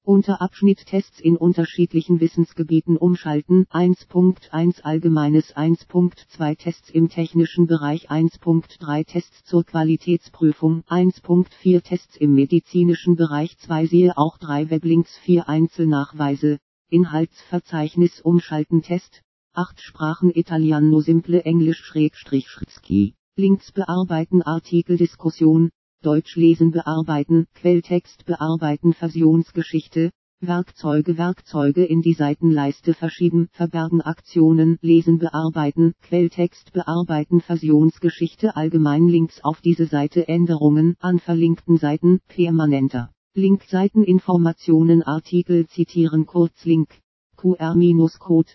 Unterabschnitt Tests in unterschiedlichen Wissensgebieten umschalten. 1.1 Allgemeines 1.2 Tests im technischen Bereich 1.3 Tests zur Qualitätsprüfung 1.4 Tests im medizinischen Bereich 2 Siehe auch 3 Weblinks 4 Einzelnachweise, Inhaltsverzeichnis umschalten Test, 8 Sprachen Italiano Simple Englisch /Schritzki, Links bearbeiten Artikeldiskussion, Deutsch lesen bearbeiten, Quelltext bearbeiten Versionsgeschichte, Werkzeuge in die Seitenleiste verschieben, verbergen Aktionen, lesen bearbeiten, Quelltext bearbeiten Versionsgeschichte allgemein Links auf diese Seite Änderungen an verlinkten Seiten, permanenter, Linkseiteninformationen Artikel zitieren Kurzlink, QR-Code,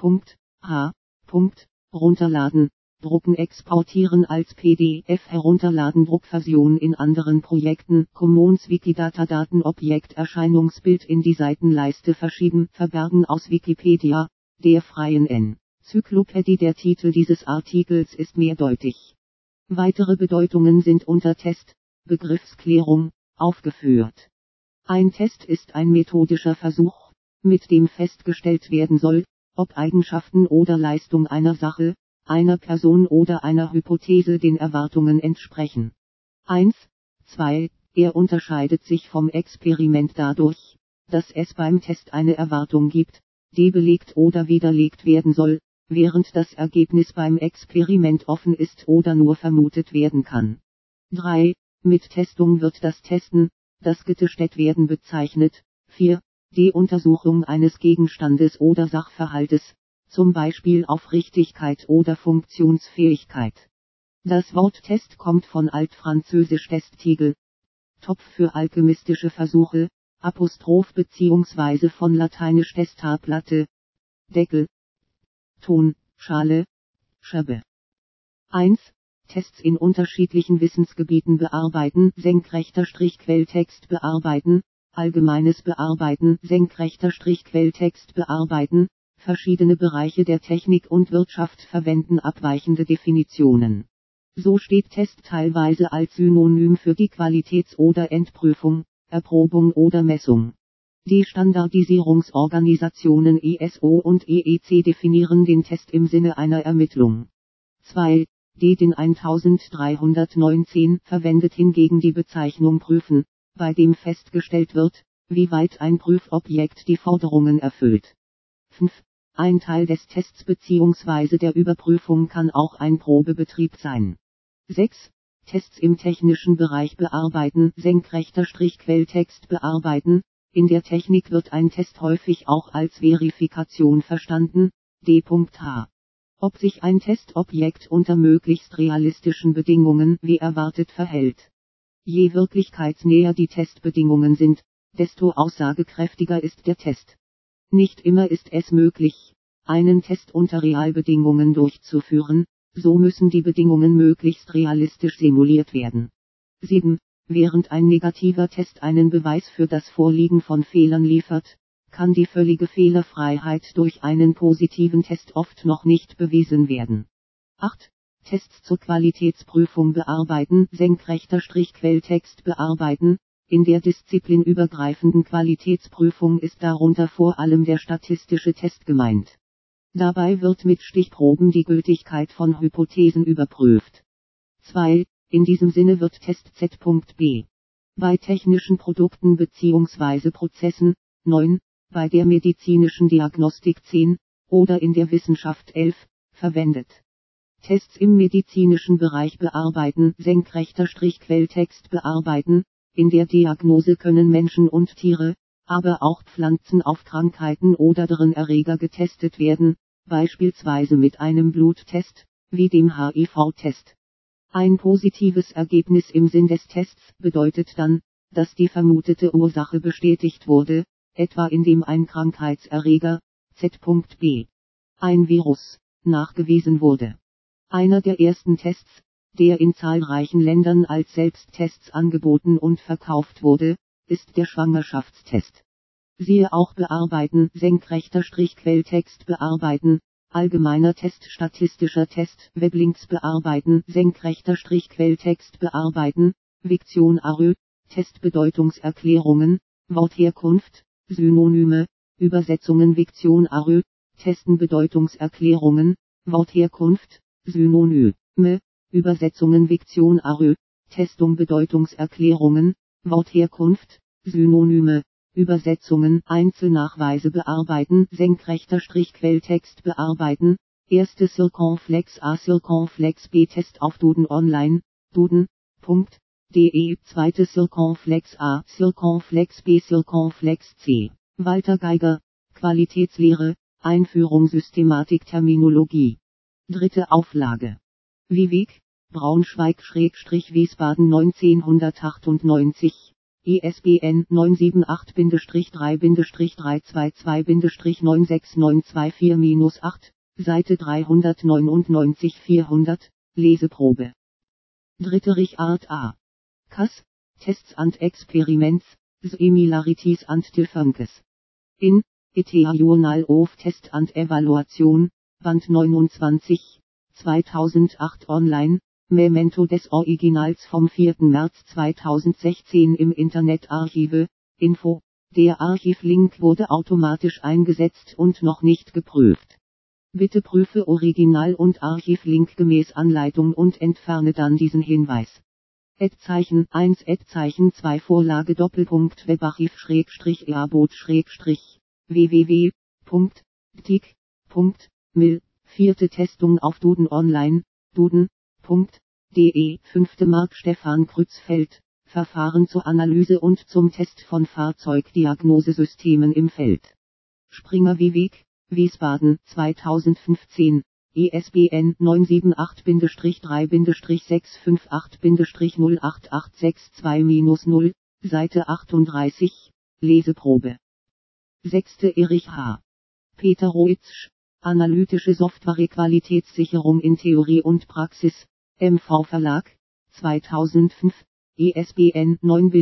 runterladen, drucken exportieren als PDF herunterladen Druckversion in anderen Projekten Commons Wikidata Datenobjekt Erscheinungsbild in die Seitenleiste verschieben verbergen aus Wikipedia, der freien Enzyklopädie. Der Titel dieses Artikels ist mehrdeutig. Weitere Bedeutungen sind unter Test, Begriffsklärung, aufgeführt. Ein Test ist ein methodischer Versuch, mit dem festgestellt werden soll, ob Eigenschaften oder Leistung einer Sache, einer Person oder einer Hypothese den Erwartungen entsprechen. 1. 2. Er unterscheidet sich vom Experiment dadurch, dass es beim Test eine Erwartung gibt, die belegt oder widerlegt werden soll, während das Ergebnis beim Experiment offen ist oder nur vermutet werden kann. 3. Mit Testung wird das Testen, das getestet werden bezeichnet. 4. Die Untersuchung eines Gegenstandes oder Sachverhaltes, zum Beispiel auf Richtigkeit oder Funktionsfähigkeit. Das Wort Test kommt von altfranzösisch Testigel, Topf für alchemistische Versuche, Apostroph bzw. von lateinisch Testaplatte, Deckel, Ton, Schale, Schabe. 1. Tests in unterschiedlichen Wissensgebieten bearbeiten, Quelltext bearbeiten, allgemeines bearbeiten, Quelltext bearbeiten, verschiedene Bereiche der Technik und Wirtschaft verwenden abweichende Definitionen. So steht Test teilweise als Synonym für die Qualitäts- oder Endprüfung, Erprobung oder Messung. Die Standardisierungsorganisationen ISO und EEC definieren den Test im Sinne einer Ermittlung. 2. Die DIN 1319 verwendet hingegen die Bezeichnung prüfen, bei dem festgestellt wird, wie weit ein Prüfobjekt die Forderungen erfüllt. 5. Ein Teil des Tests bzw. der Überprüfung kann auch ein Probebetrieb sein. 6. Tests im technischen Bereich bearbeiten, Quelltext bearbeiten. In der Technik wird ein Test häufig auch als Verifikation verstanden. D.H. Ob sich ein Testobjekt unter möglichst realistischen Bedingungen wie erwartet verhält. Je wirklichkeitsnäher die Testbedingungen sind, desto aussagekräftiger ist der Test. Nicht immer ist es möglich, einen Test unter Realbedingungen durchzuführen, so müssen die Bedingungen möglichst realistisch simuliert werden. 7. Während ein negativer Test einen Beweis für das Vorliegen von Fehlern liefert, kann die völlige Fehlerfreiheit durch einen positiven Test oft noch nicht bewiesen werden. 8. Tests zur Qualitätsprüfung bearbeiten, Quelltext bearbeiten. In der disziplinübergreifenden Qualitätsprüfung ist darunter vor allem der statistische Test gemeint. Dabei wird mit Stichproben die Gültigkeit von Hypothesen überprüft. 2. In diesem Sinne wird Test Z.B. bei technischen Produkten bzw. Prozessen, 9, bei der medizinischen Diagnostik 10, oder in der Wissenschaft 11, verwendet. Tests im medizinischen Bereich bearbeiten, Quelltext bearbeiten. In der Diagnose können Menschen und Tiere, aber auch Pflanzen auf Krankheiten oder deren Erreger getestet werden, beispielsweise mit einem Bluttest, wie dem HIV-Test. Ein positives Ergebnis im Sinn des Tests bedeutet dann, dass die vermutete Ursache bestätigt wurde, etwa indem ein Krankheitserreger, Z.B. ein Virus, nachgewiesen wurde. Einer der ersten Tests, der in zahlreichen Ländern als Selbsttests angeboten und verkauft wurde, ist der Schwangerschaftstest. Siehe auch bearbeiten, Quelltext bearbeiten, allgemeiner Test, statistischer Test, Weblinks bearbeiten, Quelltext bearbeiten, Viktion ARÖ, Testbedeutungserklärungen, Wortherkunft, Synonyme, Übersetzungen Viktion Arö, Testen Bedeutungserklärungen, Wortherkunft, Synonyme, Übersetzungen Viktion Arö, Testung Bedeutungserklärungen, Wortherkunft, Synonyme, Übersetzungen Einzelnachweise bearbeiten senkrechter Strich Quelltext bearbeiten, erste Circonflex A Circonflex B Test auf Duden Online, Duden.de zweite Circonflex A Circonflex B Circonflex C, Walter Geiger, Qualitätslehre, Einführung Systematik Terminologie. Dritte Auflage. Vieweg, Braunschweig-Wiesbaden 1998, ISBN 978-3-322-96924-8, Seite 399 400, Leseprobe. Dritte Richard A. Kass, Tests and Experiments, Similarities and Differences. In, ETA Journal of Test and Evaluation, Band 29, 2008 online, Memento des Originals vom 4. März 2016 im Internetarchive, Info, der Archivlink wurde automatisch eingesetzt und noch nicht geprüft. Bitte prüfe Original und Archivlink gemäß Anleitung und entferne dann diesen Hinweis. @1 @2 Vorlage Webarchiv www.tic.mil, vierte Testung auf Duden Online, Duden.de, 5. Mark Stefan Krützfeld, Verfahren zur Analyse und zum Test von Fahrzeugdiagnosesystemen im Feld. Springer Vieweg, Wiesbaden 2015, ISBN 978-3-658-08862-0, Seite 38, Leseprobe. 6. Erich H. Peter Roitzsch, Analytische Software Qualitätssicherung in Theorie und Praxis, MV Verlag, 2005, ISBN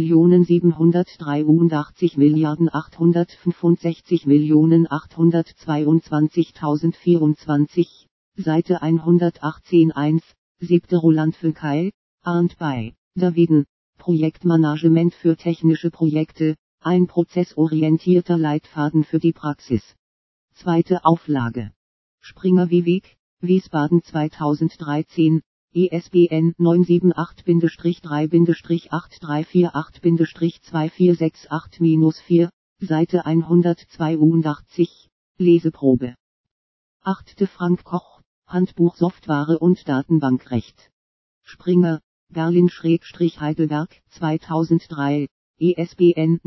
9783865.822.024, Seite 118-1, 7. Roland Völkeil, Arndt bei Daviden, Projektmanagement für technische Projekte, ein prozessorientierter Leitfaden für die Praxis. Zweite Auflage. Springer Vieweg, Wiesbaden 2013, ISBN 978-3-8348-2468-2468-4, Seite 182, Leseprobe. 8. Frank Koch, Handbuch Software und Datenbankrecht. Springer, Berlin-Heidelberg, 2003, ISBN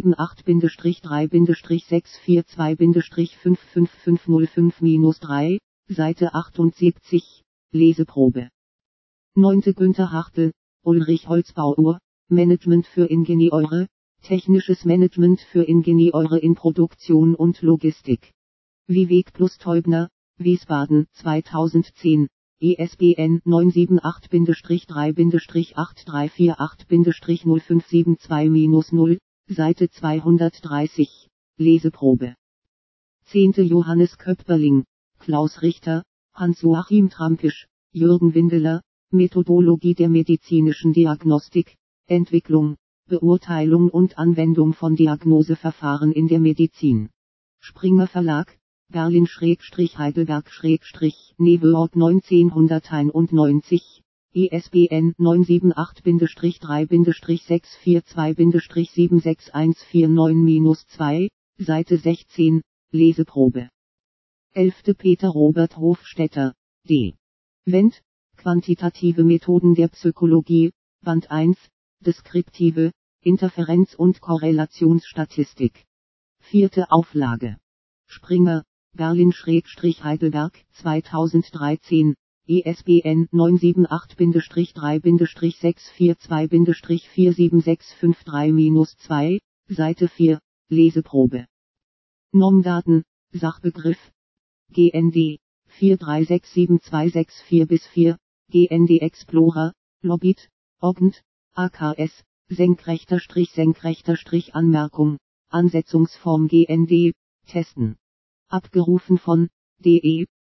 978-642-55505-3, Seite 78, Leseprobe. 9. Günther Hartl, Ulrich Holzbauer, Management für Ingenieure, Technisches Management für Ingenieure in Produktion und Logistik. Vieweg plus Teubner, Wiesbaden 2010, ISBN 978-3-8348-0572-0, Seite 230, Leseprobe. 10. Johannes Köpperling, Klaus Richter, Hans-Joachim Trampisch, Jürgen Windeler, Methodologie der medizinischen Diagnostik, Entwicklung, Beurteilung und Anwendung von Diagnoseverfahren in der Medizin. Springer Verlag, Berlin-Heidelberg-Newark 1991, ISBN 978-642-76149-2, Seite 16, Leseprobe. 11. Peter Robert Hofstetter, D. Wendt, Quantitative Methoden der Psychologie, Band 1, Deskriptive, Interferenz- und Korrelationsstatistik. 4. Auflage. Springer, Berlin-Heidelberg, 2013, ISBN 978-642-47653-2, Seite 4, Leseprobe. Normdaten, Sachbegriff, GND, 4367264-4, GND Explorer, Lobit, Ognd, AKS, Senkrechter-Anmerkung, Ansetzungsform GND, testen. Abgerufen von,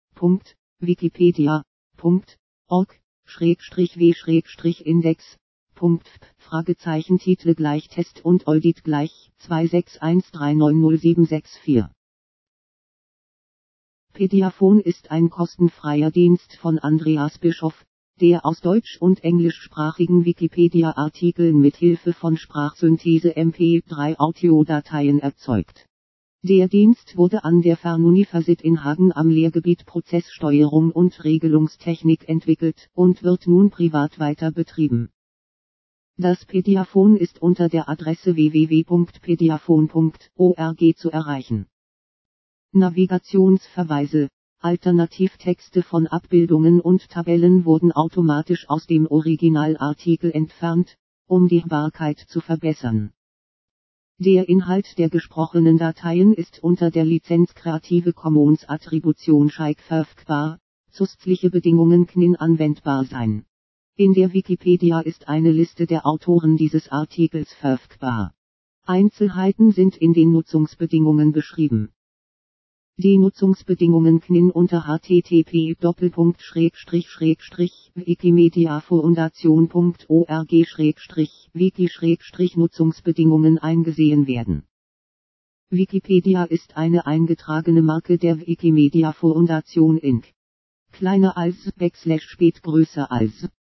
de.wikipedia.org-w-index Fragezeichen Titel gleich Test und Audit gleich 261390764. Pediafone ist ein kostenfreier Dienst von Andreas Bischoff, der aus deutsch- und englischsprachigen Wikipedia-Artikeln mit Hilfe von Sprachsynthese MP3-Audiodateien erzeugt. Der Dienst wurde an der Fernuniversität in Hagen am Lehrgebiet Prozesssteuerung und Regelungstechnik entwickelt und wird nun privat weiter betrieben. Das Pediafone ist unter der Adresse www.pediafone.org zu erreichen. Navigationsverweise, Alternativtexte von Abbildungen und Tabellen wurden automatisch aus dem Originalartikel entfernt, um die Hörbarkeit zu verbessern. Der Inhalt der gesprochenen Dateien ist unter der Lizenz Creative Commons Attribution Share verfügbar, zusätzliche Bedingungen können anwendbar sein. In der Wikipedia ist eine Liste der Autoren dieses Artikels verfügbar. Einzelheiten sind in den Nutzungsbedingungen beschrieben. Die Nutzungsbedingungen können unter http://wikimediafoundation.org/wiki/Nutzungsbedingungen eingesehen werden. Wikipedia ist eine eingetragene Marke der Wikimedia Foundation Inc. Kleiner als / größer als